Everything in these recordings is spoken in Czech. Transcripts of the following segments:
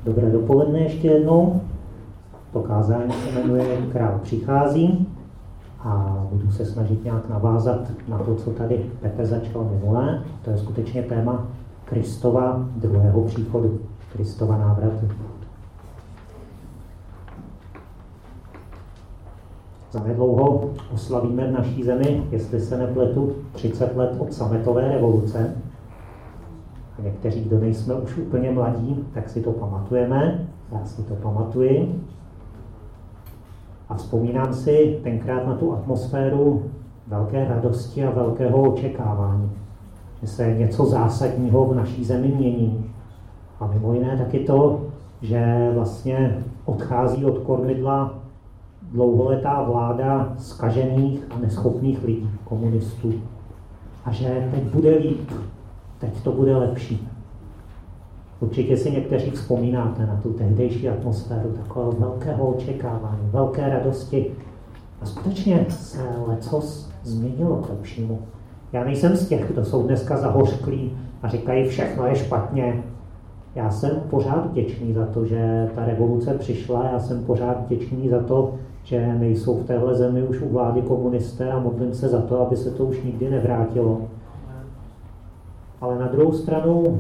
Dobré dopoledne ještě jednou. To kázání se jmenuje Král přichází a budu se snažit nějak navázat na to, co tady Petr začal minulé. To je skutečně téma Kristova druhého příchodu, Kristova návratu. Zanedlouho oslavíme v naší zemi, jestli se nepletu, 30 let od sametové revoluce. A někteří, kdo nejsme už úplně mladí, tak si to pamatujeme. Já si to pamatuji. A vzpomínám si tenkrát na tu atmosféru velké radosti a velkého očekávání, že se něco zásadního v naší zemi mění. A mimo jiné taky to, že vlastně odchází od kormidla dlouholetá vláda zkažených a neschopných lidí, komunistů. A že teď bude líp, teď to bude lepší. Určitě si někteří vzpomínáte na tu tehdejší atmosféru takového velkého očekávání, velké radosti. A skutečně se lecos změnilo k lepšímu. Já nejsem z těch, kdo jsou dneska zahořklí a říkají, všechno je špatně. Já jsem pořád vděčný za to, že ta revoluce přišla. Já jsem pořád vděčný za to, že nejsou v téhle zemi už u vlády komunisté a modlím se za to, aby se to už nikdy nevrátilo. Ale na druhou stranu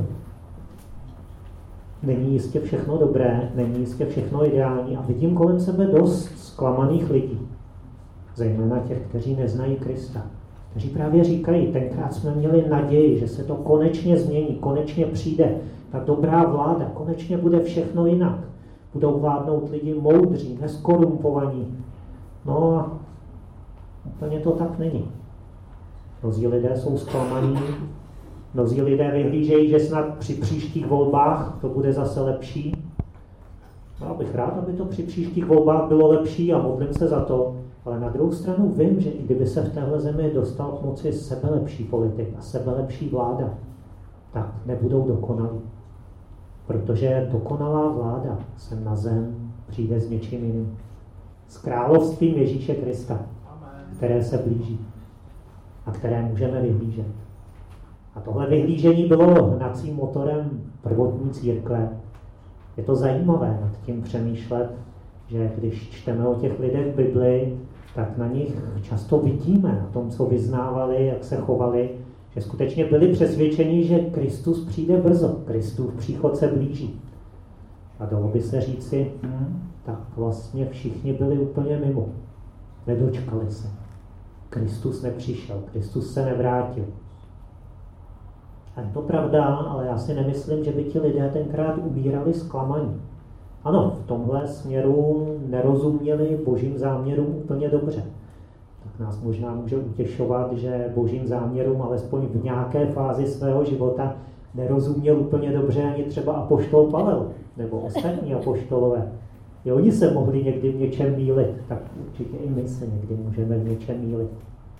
není jistě všechno dobré, není jistě všechno ideální a vidím kolem sebe dost zklamaných lidí. Zejména těch, kteří neznají Krista. Kteří právě říkají, tenkrát jsme měli naději, že se to konečně změní, konečně přijde ta dobrá vláda, konečně bude všechno jinak. Budou vládnout lidi moudří, neskorumpovaní. No a úplně to tak není. Mnozí lidé jsou zklamaní, mnozí lidé vyhlížejí, že snad při příštích volbách to bude zase lepší. Já bych rád, aby to při příštích volbách bylo lepší a modlím se za to. Ale na druhou stranu vím, že i kdyby se v téhle zemi dostal k moci sebelepší politik a sebelepší vláda, tak nebudou dokonalí. Protože dokonalá vláda sem na zem přijde s něčím jiným. S královstvím Ježíše Krista, které se blíží a které můžeme vyhlížet. A tohle vyhlížení bylo hnacím motorem prvotní církve. Je to zajímavé nad tím přemýšlet, že když čteme o těch lidech v Bibli, tak na nich často vidíme, na tom, co vyznávali, jak se chovali, že skutečně byli přesvědčeni, že Kristus přijde brzo, Kristův příchod se blíží. A dalo by se říci, tak vlastně všichni byli úplně mimo. Nedočkali se. Kristus nepřišel, Kristus se nevrátil. A je to pravda, ale já si nemyslím, že by ti lidé tenkrát ubírali zklamaní. Ano, v tomhle směru nerozuměli božím záměrům úplně dobře. Tak nás možná může utěšovat, že božím záměrům alespoň v nějaké fázi svého života nerozuměl úplně dobře ani třeba apoštol Pavel nebo ostatní apoštolové. I oni se mohli někdy v něčem mýlit, tak určitě i my se někdy můžeme v něčem mýlit.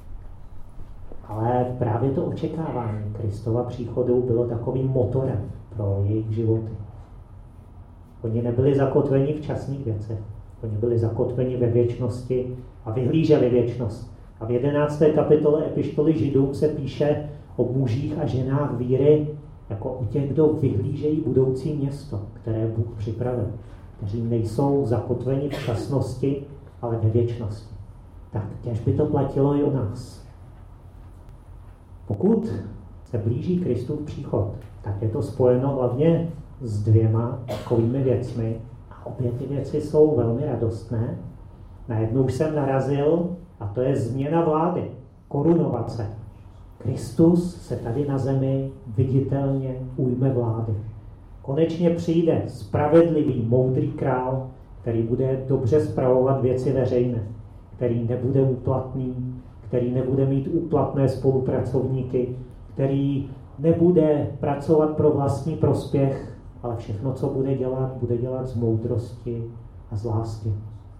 Ale právě to očekávání Kristova příchodu bylo takovým motorem pro jejich životy. Oni nebyli zakotveni v časných věcech. Oni byli zakotveni ve věčnosti a vyhlíželi věčnost. A v 11. kapitole epištoly Židům se píše o mužích a ženách víry jako o těch, kdo vyhlížejí budoucí město, které Bůh připravil. Kteří nejsou zakotveni v časnosti, ale ve věčnosti. Tak těž by to platilo i o nás. Pokud se blíží Kristův příchod, tak je to spojeno hlavně s dvěma takovými věcmi. A obě ty věci jsou velmi radostné. Na jednu už jsem narazil, a to je změna vlády, korunovace. Kristus se tady na zemi viditelně ujme vlády. Konečně přijde spravedlivý, moudrý král, který bude dobře spravovat věci veřejné, který nebude úplatný, který nebude mít úplatné spolupracovníky, který nebude pracovat pro vlastní prospěch, ale všechno, co bude dělat z moudrosti a z lásky.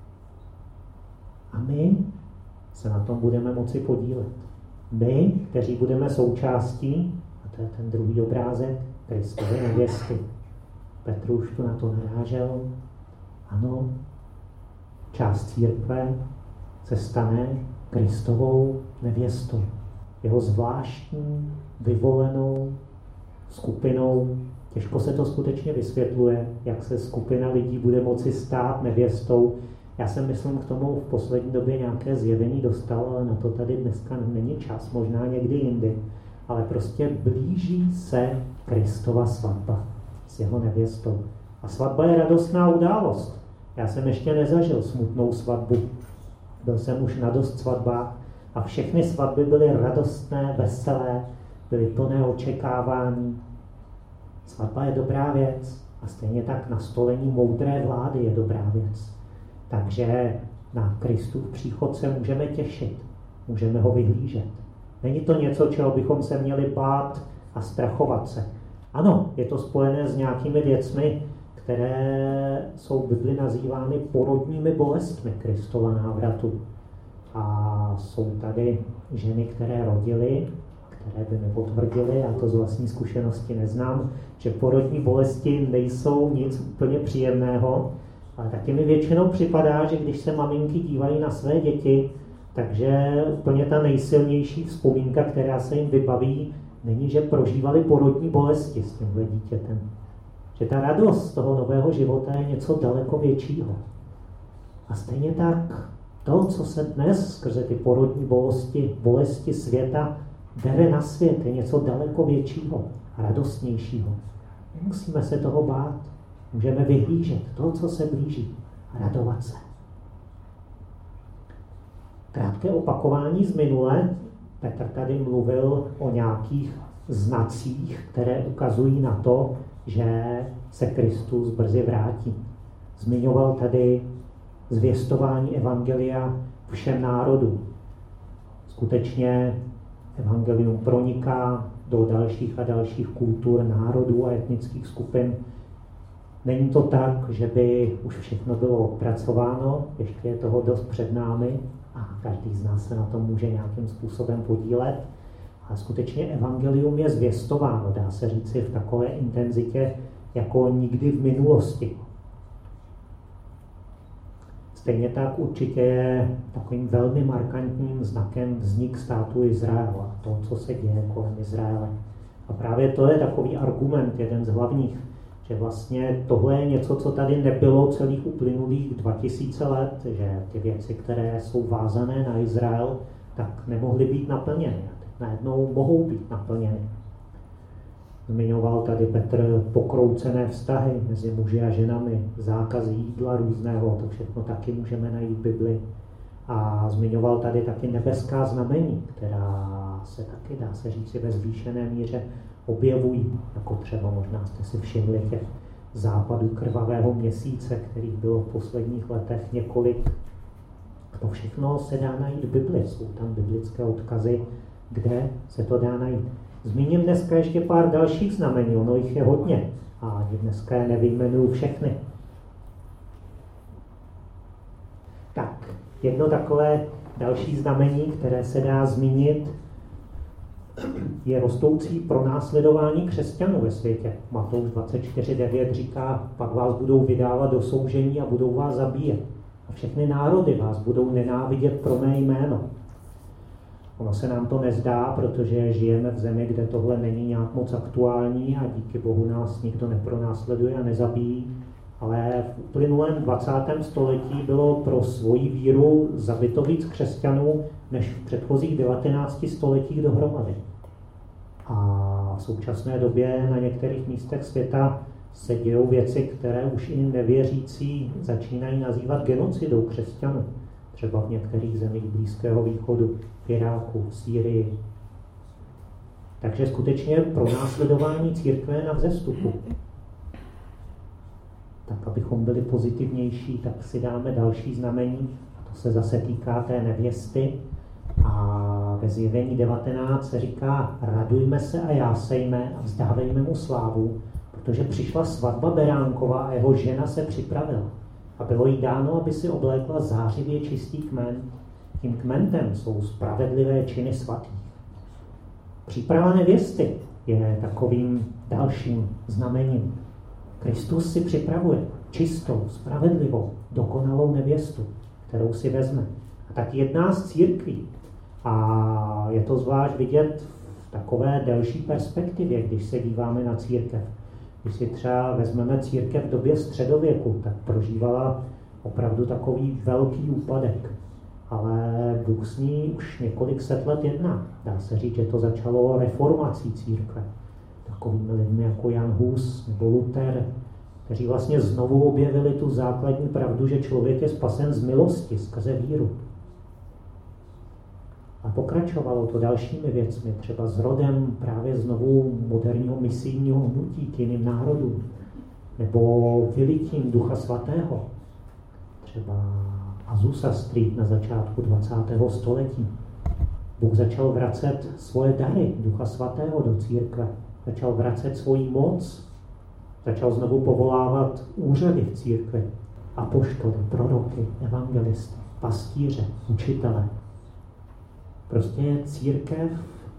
A my se na tom budeme moci podílet. My, kteří budeme součástí, a to je ten druhý obrázek, Kristovy nevěsty. Petr už tu na to narážel. Ano, část církve se stane Kristovou nevěstou. Jeho zvláštní, vyvolenou skupinou Těžko se to skutečně vysvětluje, jak se skupina lidí bude moci stát nevěstou. Já jsem, myslím, k tomu v poslední době nějaké zjevení dostal, ale na to tady dneska není čas, možná někdy jindy. Ale prostě blíží se Kristova svatba s jeho nevěstou. A svatba je radostná událost. Já jsem ještě nezažil smutnou svatbu. Byl jsem už na dost svatbách a všechny svatby byly radostné, veselé, byly plné očekávání. Svatba je dobrá věc a stejně tak nastolení moudré vlády je dobrá věc. Takže na Kristův příchod se můžeme těšit, můžeme ho vyhlížet. Není to něco, čeho bychom se měli bát a strachovat se. Ano, je to spojené s nějakými věcmi, které jsou v Bibli nazývány porodními bolestmi Kristova návratu. A jsou tady ženy, které rodily, které by mi potvrdily, já to z vlastní zkušenosti neznám, že porodní bolesti nejsou nic úplně příjemného, ale taky mi většinou připadá, že když se maminky dívají na své děti, takže úplně ta nejsilnější vzpomínka, která se jim vybaví, není, že prožívali porodní bolesti s tímhle dítětem. Že ta radost toho nového života je něco daleko většího. A stejně tak to, co se dnes skrze ty porodní bolesti světa bere na svět, je něco daleko většího a radostnějšího. Nemusíme se toho bát. Můžeme vyhlížet to, co se blíží a radovat se. Krátké opakování z minule. Petr tady mluvil o nějakých znacích, které ukazují na to, že se Kristus brzy vrátí. Zmiňoval tady zvěstování evangelia všem národům. Skutečně evangelium proniká do dalších a dalších kultur, národů a etnických skupin. Není to tak, že by už všechno bylo odpracováno, ještě je toho dost před námi a každý z nás se na tom může nějakým způsobem podílet. A skutečně evangelium je zvěstováno, dá se říci, v takové intenzitě, jako nikdy v minulosti. Stejně tak určitě je takovým velmi markantním znakem vznik státu Izrael a to, co se děje kolem Izraele. A právě to je takový argument, jeden z hlavních, že vlastně tohle je něco, co tady nebylo celých uplynulých 2000 let, že ty věci, které jsou vázané na Izrael, tak nemohly být naplněny. A teď najednou mohou být naplněny. Zmiňoval tady Petr pokroucené vztahy mezi muži a ženami, zákaz jídla různého, to všechno taky můžeme najít v Bibli. A zmiňoval tady taky nebeská znamení, která se taky, dá se říci, ve zvýšené míře objevují, jako třeba možná jste si všimli těch západů krvavého měsíce, kterých bylo v posledních letech několik. To všechno se dá najít v Bibli, jsou tam biblické odkazy, kde se to dá najít. Zmíním dneska ještě pár dalších znamení, ono jich je hodně a dneska je nevyjmenuju všechny. Tak, jedno takové další znamení, které se dá zmínit, je rostoucí pronásledování křesťanů ve světě. Matouš 24:9 říká, pak vás budou vydávat do soužení a budou vás zabíjet. A všechny národy vás budou nenávidět pro mé jméno. Ono se nám to nezdá, protože žijeme v zemi, kde tohle není nějak moc aktuální a díky Bohu nás nikdo nepronásleduje a nezabíjí. Ale v uplynulém 20. století bylo pro svoji víru zabito víc křesťanů než v předchozích 19 stoletích dohromady. A v současné době na některých místech světa se dějou věci, které už i nevěřící začínají nazývat genocidou křesťanů. Třeba v některých zemích Blízkého východu, v Iráku, v Sýrii. Takže skutečně pronásledování církve je na vzestupu. Tak abychom byli pozitivnější, tak si dáme další znamení. A to se zase týká té nevěsty. A ve Zjevení 19 se říká, radujme se a jásejme a vzdávejme mu slávu, protože přišla svatba beránková a jeho žena se připravila. A bylo jí dáno, aby si oblékla zářivě čistý kmen. Tím kmentem jsou spravedlivé činy svatých. Příprava nevěsty je takovým dalším znamením. Kristus si připravuje čistou, spravedlivou, dokonalou nevěstu, kterou si vezme. A tak jedná s církví. A je to zvlášť vidět v takové delší perspektivě, když se díváme na církev. Když si třeba vezmeme církev v době středověku, tak prožívala opravdu takový velký úpadek. Ale Bůh s ní už několik set let jedná. Dá se říct, že to začalo reformací církve. Takovými lidmi jako Jan Hus nebo Luther, kteří vlastně znovu objevili tu základní pravdu, že člověk je spasen z milosti, skrze víru. A pokračovalo to dalšími věcmi, třeba s rodem právě znovu moderního misijního hnutí k jiným národům, nebo vylitím Ducha Svatého, třeba Azusa Street na začátku 20. století. Bůh začal vracet svoje dary Ducha Svatého do církve, začal vracet svoji moc, začal znovu povolávat úřady v církvi, apoštoly, proroky, evangelisty, pastíře, učitele. Prostě církev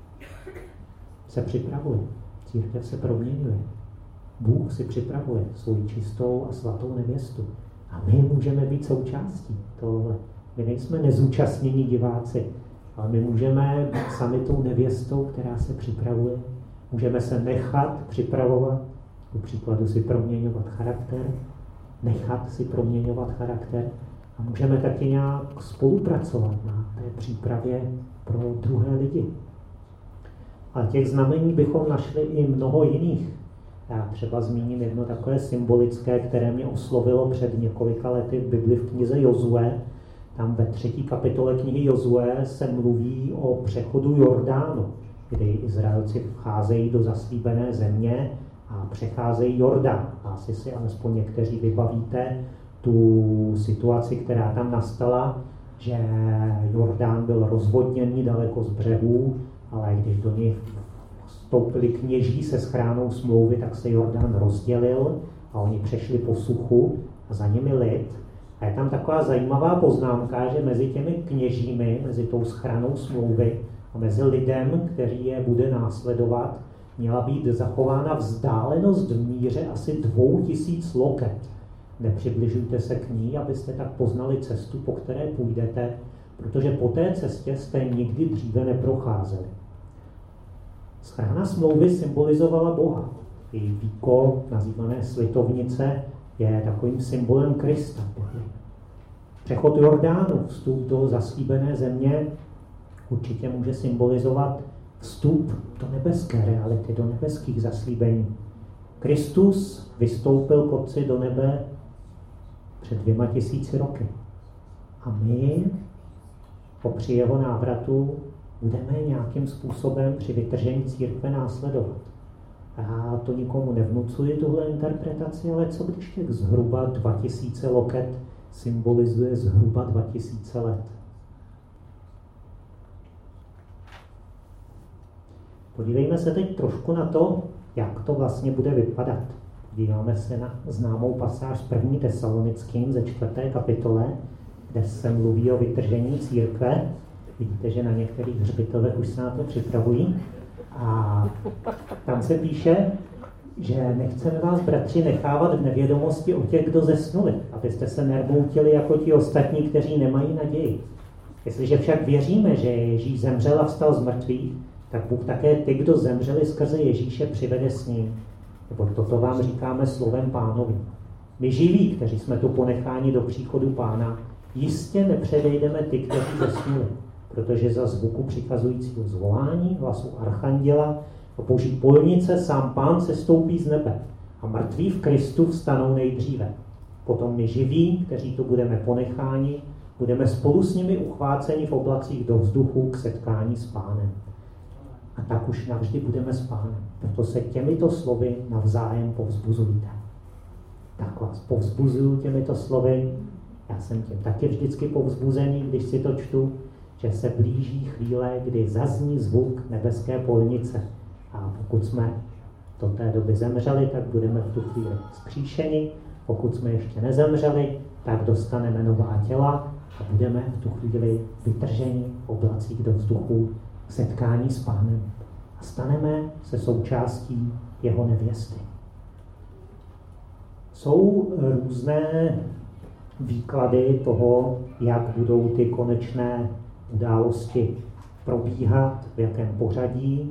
se připravuje, církev se proměňuje. Bůh si připravuje svou čistou a svatou nevěstu. A my můžeme být součástí tohle. My nejsme nezúčastnění diváci, ale my můžeme být sami tou nevěstou, která se připravuje. Můžeme se nechat připravovat, ku příkladu si proměňovat charakter, nechat si proměňovat charakter a můžeme taky nějak spolupracovat na té přípravě pro druhé lidi. A těch znamení bychom našli i mnoho jiných. Já třeba zmíním jedno takové symbolické, které mě oslovilo před několika lety v Bibli v knize Jozue. Tam ve 3. kapitole knihy Jozue se mluví o přechodu Jordánu, kdy Izraelci vcházejí do zaslíbené země a přecházejí Jordán. Asi si alespoň někteří vybavíte tu situaci, která tam nastala, že Jordán byl rozvodněný daleko z břehů, ale když do něj vstoupili kněží se schránou smlouvy, tak se Jordán rozdělil a oni přešli po suchu a za nimi lid. A je tam taková zajímavá poznámka, že mezi těmi kněžími, mezi tou schránou smlouvy a mezi lidem, který je bude následovat, měla být zachována vzdálenost v míře asi 2000 loket. Nepřibližujte se k ní, abyste tak poznali cestu, po které půjdete, protože po té cestě jste nikdy dříve neprocházeli. Schrána smlouvy symbolizovala Boha. Její víko, nazývané slitovnice, je takovým symbolem Krista. Přechod Jordánu, vstup do zaslíbené země, určitě může symbolizovat vstup do nebeské reality, do nebeských zaslíbení. Kristus vystoupil k Otci do nebe před 2000 roky. A my při jeho návratu budeme nějakým způsobem při vytržení církve následovat. Já to nikomu nevnucuji, tuhle interpretaci, ale co když těch zhruba 2000 loket symbolizuje zhruba 2000 let? Podívejme se teď trošku na to, jak to vlastně bude vypadat. Díváme se na známou pasáž z 1. Tesalonickým ze 4. kapitole, kde se mluví o vytržení církve. Vidíte, že na některých hřbitovech už se na to připravují. A tam se píše, že nechceme vás, bratři, nechávat v nevědomosti o těch, kdo zesnuli, abyste se nermoutili jako ti ostatní, kteří nemají naději. Jestliže však věříme, že Ježíš zemřel a vstal z mrtvých, tak Bůh také ty, kdo zemřeli skrze Ježíše, přivede s ním. Nebo toto vám říkáme slovem Pánovým. My živí, kteří jsme tu ponecháni do příchodu Pána, jistě nepředejdeme ty, kteří zesnuli, protože za zvuku přikazujícího zvolání, hlasu archanděla a boží polnice sám Pán sestoupí z nebe a mrtví v Kristu vstanou nejdříve. Potom my živí, kteří tu budeme ponecháni, budeme spolu s nimi uchváceni v oblacích do vzduchu k setkání s Pánem. A tak už navždy budeme s Pánem. Proto se těmito slovy navzájem povzbuzujte. Tak vás povzbuzuju těmito slovy. Já jsem tím taky vždycky povzbuzený, když si to čtu, že se blíží chvíle, kdy zazní zvuk nebeské polnice. A pokud jsme do té doby zemřeli, tak budeme v tu chvíli vzkříšeni. Pokud jsme ještě nezemřeli, tak dostaneme nová těla a budeme v tu chvíli vytrženi v oblacích do vzduchu k setkání s Pánem. A staneme se součástí jeho nevěsty. Jsou různé výklady toho, jak budou ty konečné události probíhat, v jakém pořadí.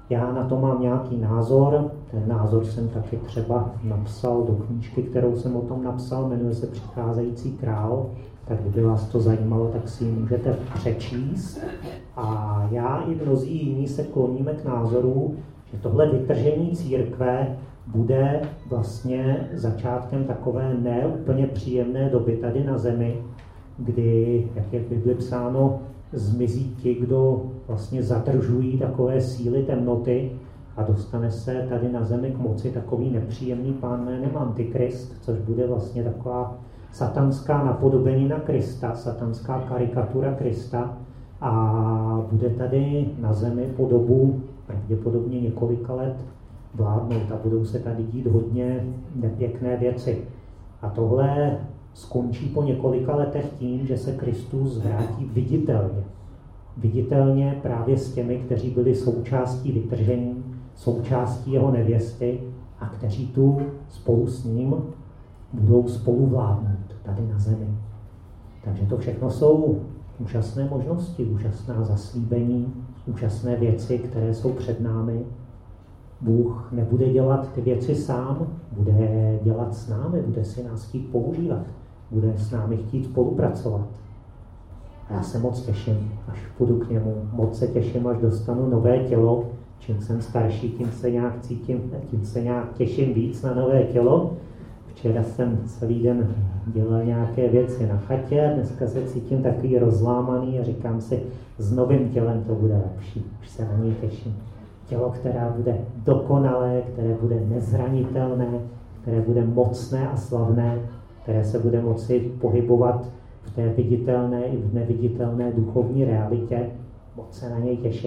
Já na to mám nějaký názor, ten názor jsem taky třeba napsal do knížky, kterou jsem o tom napsal, jmenuje se Přicházející král, tak kdyby vás to zajímalo, tak si ji můžete přečíst. A já i mnozí jiní se kloníme k názoru, že tohle vytržení církve bude vlastně začátkem takové neúplně příjemné doby tady na zemi, kdy, jak je v Bibli psáno, zmizí ti, kdo vlastně zadržují takové síly temnoty a dostane se tady na zemi k moci takový nepříjemný pán jménem Antikrist, což bude vlastně taková satanská napodobenina Krista, satanská karikatura Krista a bude tady na zemi po dobu pravděpodobně několika let vládnout a budou se tady dít hodně nepěkné věci. A tohle skončí po několika letech tím, že se Kristus vrátí viditelně. Viditelně právě s těmi, kteří byli součástí vytržení, součástí jeho nevěsty a kteří tu spolu s ním budou spolu vládnout tady na zemi. Takže to všechno jsou úžasné možnosti, úžasná zaslíbení, úžasné věci, které jsou před námi. Bůh nebude dělat ty věci sám, bude dělat s námi, bude si nás chtít používat, bude s námi chtít spolupracovat. A já se moc těším, až půjdu k němu. Moc se těším, až dostanu nové tělo. Čím jsem starší, tím se nějak cítím, tím se nějak těším víc na nové tělo. Včera jsem celý den dělal nějaké věci na chatě, dneska se cítím takový rozlámaný a říkám si, s novým tělem to bude lepší. Už se na něj těším. Tělo, které bude dokonalé, které bude nezranitelné, které bude mocné a slavné, které se bude moci pohybovat v té viditelné i v neviditelné duchovní realitě. Moc se na něj těším.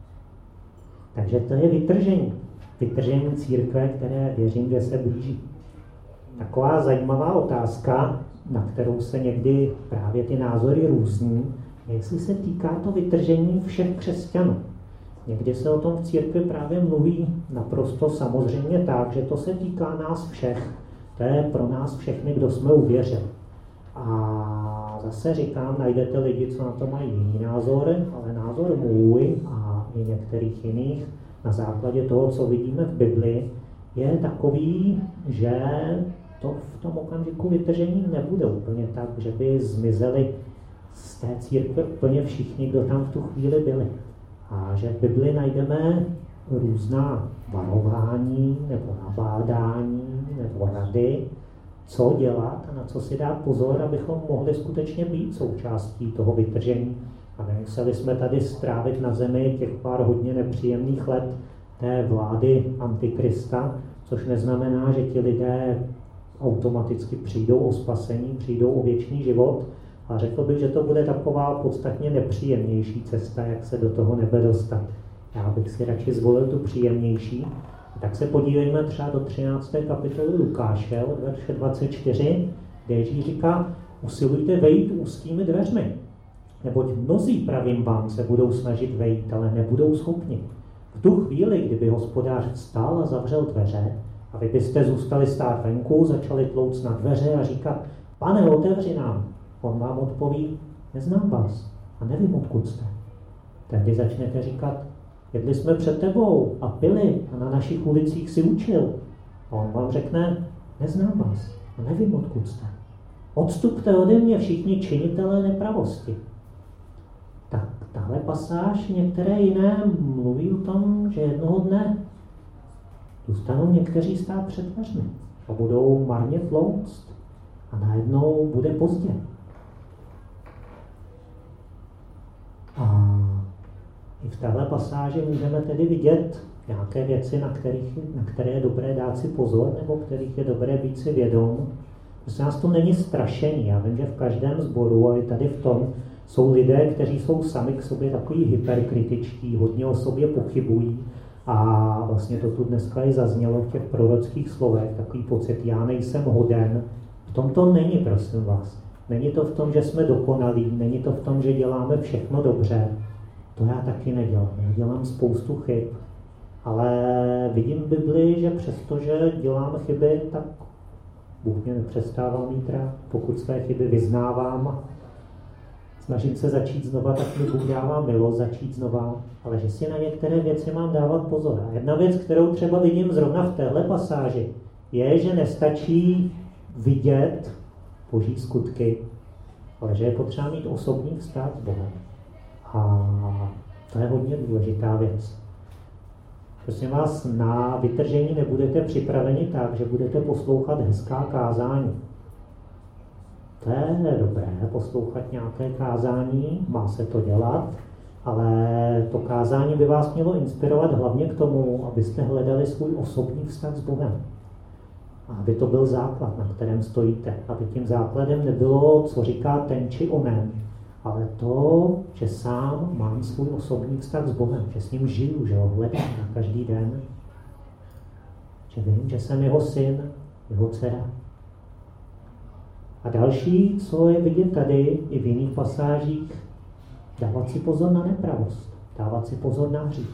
Takže to je vytržení. Vytržení církve, které věřím, že se blíží. Taková zajímavá otázka, na kterou se někdy právě ty názory různí, jestli se týká to vytržení všech křesťanů. Někdy se o tom v církvi právě mluví naprosto samozřejmě tak, že to se týká nás všech. To je pro nás všechny, kdo jsme uvěřili. A zase říkám, najdete lidi, co na to mají jiný názor, ale názor můj a i některých jiných na základě toho, co vidíme v Bibli, je takový, že to v tom okamžiku vytržení nebude úplně tak, že by zmizeli z té církve úplně všichni, kdo tam v tu chvíli byli. A že v Bibli najdeme různá varování nebo nabádání nebo rady, co dělat a na co si dát pozor, abychom mohli skutečně být součástí toho vytržení. A nemuseli jsme tady strávit na zemi těch pár hodně nepříjemných let té vlády Antikrista, což neznamená, že ti lidé automaticky přijdou o spasení, přijdou o věčný život. A řekl bych, že to bude taková podstatně nepříjemnější cesta, jak se do toho nebe dostat. Já bych si radši zvolil tu příjemnější. Tak se podívejme třeba do 13. kapitoly Lukáše, od verše 24, kde Ježíš říká, usilujte vejít úzkými dveřmi, neboť mnozí, pravím vám, se budou snažit vejít, ale nebudou schopni. V tu chvíli, kdyby hospodář vstal a zavřel dveře, a vy byste zůstali stát venku, začali tlouct na dveře a říkat, pane, otevři nám. On vám odpoví, neznám vás a nevím, odkud jste. Tehdy začnete říkat, jedli jsme před tebou a pili a na našich ulicích si učil. A on vám řekne, neznám vás a nevím, odkud jste. Odstupte ode mě všichni činitelé nepravosti. Tak tahle pasáž, některé jiné mluví o tom, že jednoho dne zůstanou někteří stát před dveřmi a budou marně tlouct a najednou bude pozdě. A i v téhle pasáži můžeme tedy vidět nějaké věci, na které je dobré dát si pozor, nebo kterých je dobré být si vědom. Prostě nás to není strašení. Já vím, že v každém sboru, a i tady v tom, jsou lidé, kteří jsou sami k sobě takový hyperkritičtí, hodně o sobě pochybují. A vlastně to tu dneska i zaznělo v těch prorockých slovech, takový pocit, já nejsem hoden. V tom to není, prosím vás. Není to v tom, že jsme dokonalí, není to v tom, že děláme všechno dobře. To já taky nedělám. Já dělám spoustu chyb. Ale vidím v Bibli, že přestože dělám chyby, tak Bůh mě nepřestává mít rád. Pokud své chyby vyznávám snažím se začít znova, tak mi Bůh dává milost začít znova, ale že si na některé věci mám dávat pozor. A jedna věc, kterou třeba vidím zrovna v téhle pasáži, je, že nestačí vidět Boží skutky, ale že je potřeba mít osobní vztah s Bohem. A to je hodně důležitá věc. Prosím vás, na vytržení nebudete připraveni tak, že budete poslouchat hezká kázání. To je dobré, poslouchat nějaké kázání, má se to dělat, ale to kázání by vás mělo inspirovat hlavně k tomu, abyste hledali svůj osobní vztah s Bohem. A aby to byl základ, na kterém stojíte. Aby tím základem nebylo, co říká ten či onen, ale to, že sám mám svůj osobní vztah s Bohem, že s ním žiju, že ho hledám na každý den, že vím, že jsem jeho syn, jeho dcera. A další, co je vidět tady i v jiných pasážích, dávat si pozor na nepravost, dávat si pozor na hřích.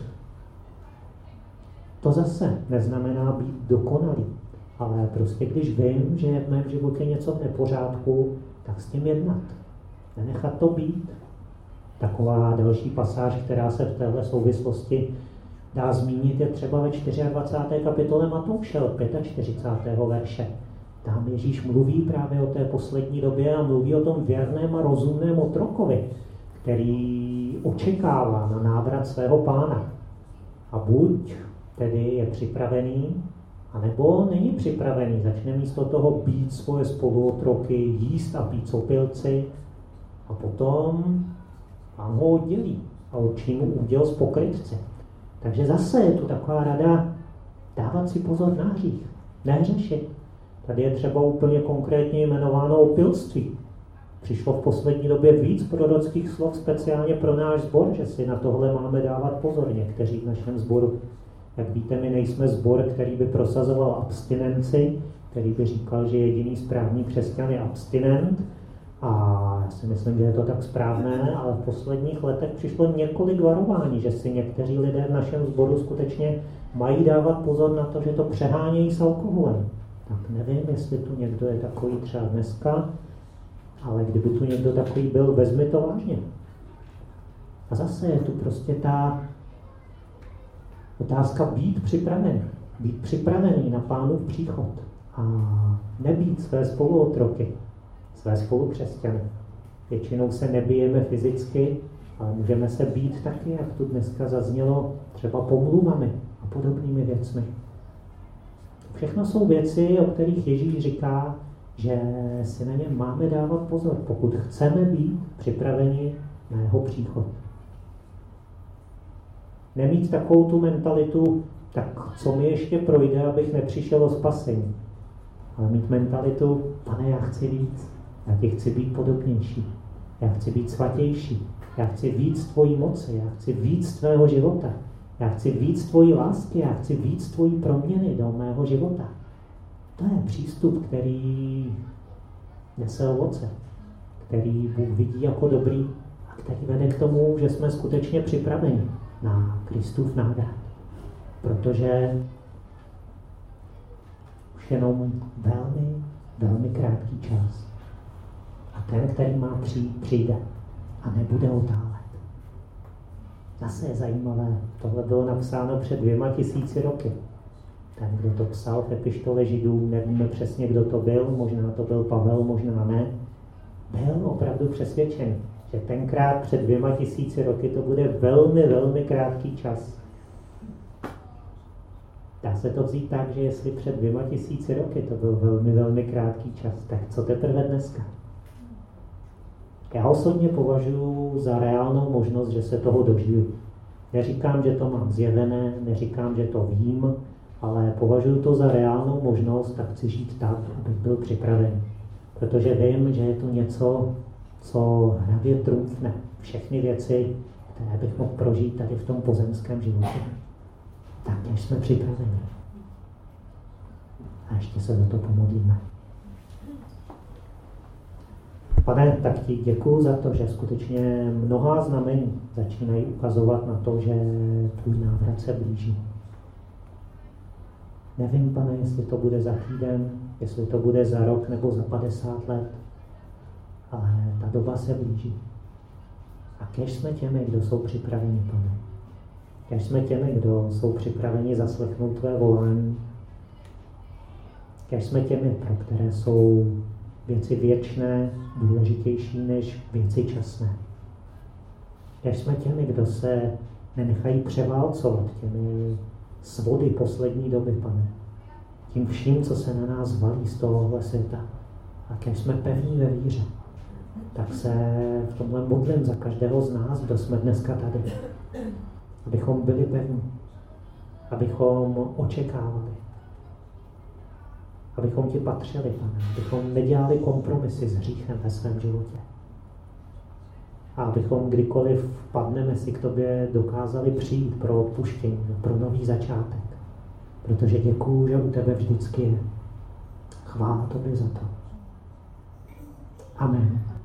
To zase neznamená být dokonalý, ale prostě když vím, že je v mém životě něco v nepořádku, tak s tím jednat. Nenechat to být. Taková další pasáž, která se v téhle souvislosti dá zmínit, je třeba ve 24. kapitole Matouše od 45. verše. Tam Ježíš mluví právě o té poslední době a mluví o tom věrném a rozumném otrokovi, který očekává na návrat svého pána. A buď tedy je připravený, anebo není připravený. Začne místo toho být svoje spoluotroky, jíst a pít s opilci a potom pán ho oddělí a určí mu úděl z pokrytce. Takže zase je tu taková rada dávat si pozor na hřích, nehřešit. Tady je třeba úplně konkrétně jmenováno opilství. Přišlo v poslední době víc prorockých slov speciálně pro náš sbor, že si na tohle máme dávat pozor někteří v našem sboru. Jak víte, my nejsme sbor, který by prosazoval abstinenci, který by říkal, že jediný správný křesťan je abstinent. A já si myslím, že je to tak správné, ale v posledních letech přišlo několik varování, že si někteří lidé v našem sboru skutečně mají dávat pozor na to, že to přehánějí s alkoholem. Tak nevím, jestli tu někdo je takový třeba dneska, ale kdyby tu někdo takový byl, vezmi to vážně. A zase je tu prostě ta otázka být připravený. Být připravený na Pánův příchod a nebýt své spoluotroky, své spolukřesťany. Většinou se nebijeme fyzicky, ale můžeme se být taky, jak tu dneska zaznělo, třeba pomluvami a podobnými věcmi. Všechno jsou věci, o kterých Ježíš říká, že si na ně máme dávat pozor, pokud chceme být připraveni na jeho příchod. Nemít takovou tu mentalitu, tak co mi ještě projde, abych nepřišel o spasení. Ale mít mentalitu, Pane, já chci víc, já ti chci být podobnější, já chci být svatější, já chci víc tvojí moci, já chci víc tvého života, já chci víc tvojí lásky, já chci víc tvojí proměny do mého života. To je přístup, který nese ovoce, který Bůh vidí jako dobrý a který vede k tomu, že jsme skutečně připraveni na Kristův návrat. Protože už jenom velmi, velmi krátký čas. A ten, který má přijít, přijde a nebude otálet. Zase je zajímavé, tohle bylo napsáno před 2000 roky. Ten, kdo to psal v epištole Židům, nevíme přesně, kdo to byl, možná to byl Pavel, možná ne, byl opravdu přesvědčen, že tenkrát před 2000 roky to bude velmi, velmi krátký čas. Dá se to vzít tak, že jestli před 2000 roky to byl velmi, velmi krátký čas, tak co teprve dneska? Já osobně považuji za reálnou možnost, že se toho dožiju. Neříkám, že to mám zjevené, neříkám, že to vím, ale považuji to za reálnou možnost a chci žít tak, abych byl připraven. Protože vím, že je to něco, co hravě trumfne všechny věci, které bych mohl prožít tady v tom pozemském životě. Tak, než jsme připraveni. A ještě se za to pomodlíme. Pane, tak ti děkuju za to, že skutečně mnohá znamení začínají ukazovat na to, že tvůj návrat se blíží. Nevím, Pane, jestli to bude za týden, jestli to bude za rok nebo za 50 let, ale ta doba se blíží. A kež jsme těmi, kdo jsou připraveni, Pane. Kež jsme těmi, kdo jsou připraveni zaslechnout tvé volání. Kež jsme těmi, pro které jsou věci věčné důležitější než věci časné. Kež jsme těmi, kdo se nenechají převálcovat těmi svody poslední doby, Pane. Tím vším, co se na nás valí z tohohle světa. A kež jsme pevní ve víře. Tak se v tomhle modlím za každého z nás, kdo jsme dneska tady. Abychom byli pevní. Abychom očekávali. Abychom ti patřili, Pane. Abychom nedělali kompromisy s hříchem ve svém životě. A abychom kdykoliv padneme si k tobě dokázali přijít pro odpuštění, pro nový začátek. Protože děkuju, že u tebe vždycky je. Chvála tobě za to. Amen.